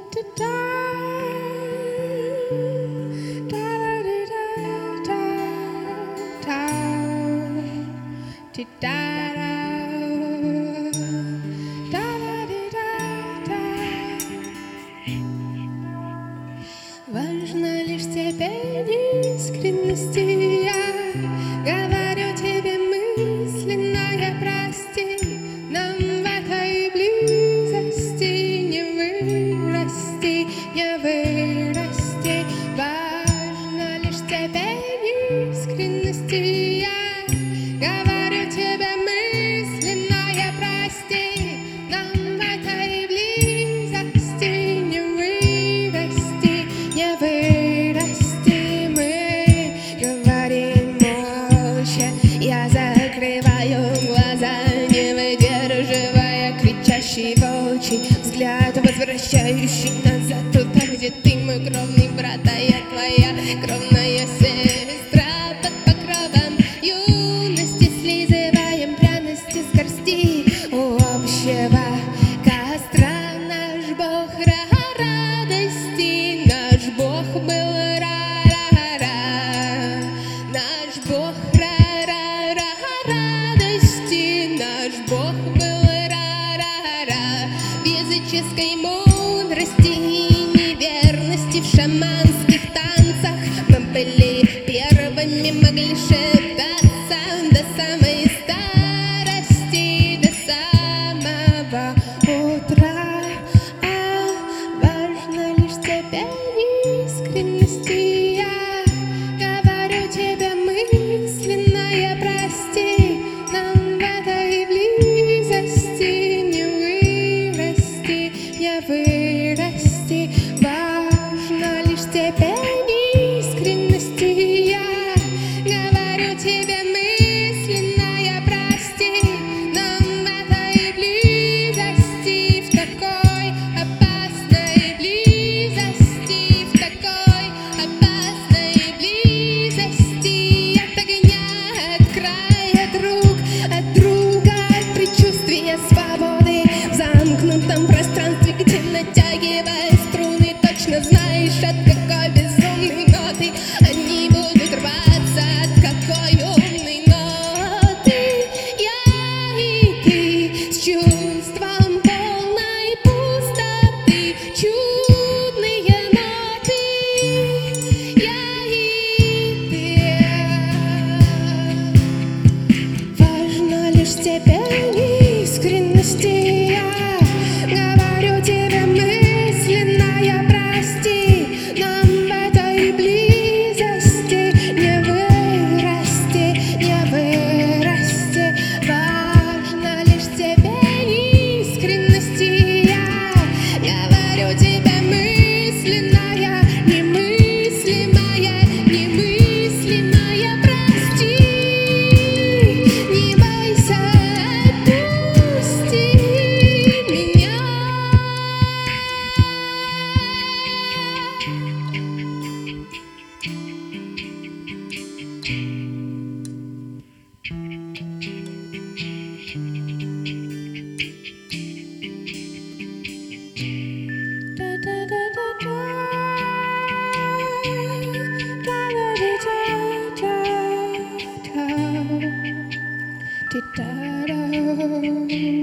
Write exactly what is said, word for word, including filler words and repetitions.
Важна лишь степень искренности. Я говорю тебе мысленно, я прости. Нам в этой близости не вырасти, не вырасти. Важна лишь степень искренности. Я говорю тебе мысленно, я прости. Нам в этой близости не вырасти, не вырасти. Мы говорим молча. Я закрываю глаза, не выдерживая кричащий волчий взгляд, возвращающий назад туда, где ты мой кровный брат, а я твоя кровная сестра. Под покровом юности слизываем пряности с горсти у общего костра. Наш Бог радости, наш Бог был ра-ра-ра, наш Бог ра-ра-ра радости, наш Бог был ра-ра-ра. В языческой мудрости и неверности, в шаманских танцах мы были первыми, могли шептаться до самой старости, до самого утра. А важна лишь степень искренности. Я говорю тебе мысленно, я прости. Нам в этой близости не вырасти, не вырасти. Важна лишь степень искренности. Я говорю тебе мысленно, я прости. Нам в этой близости, в такой опасной близости, в такой опасной близости. От огня, от края, от рук, от друга, от предчувствия свободы. В замкнутом пространстве, где натягивая струны, точно знаешь, от какой безумной ноты они будут рваться, от какой умной ноты. Я и ты с чувством полной пустоты, чудные ноты. Я и ты. Важна лишь степень искренности. Я говорю тебе мысленно, я прости. Нам в этой близости не вырасти, не вырасти. Важна лишь степень искренности. Я говорю тебе мысленно, я немыслимая, немыслимая, прости. Не бойся, отпусти меня. Da-da-da-da.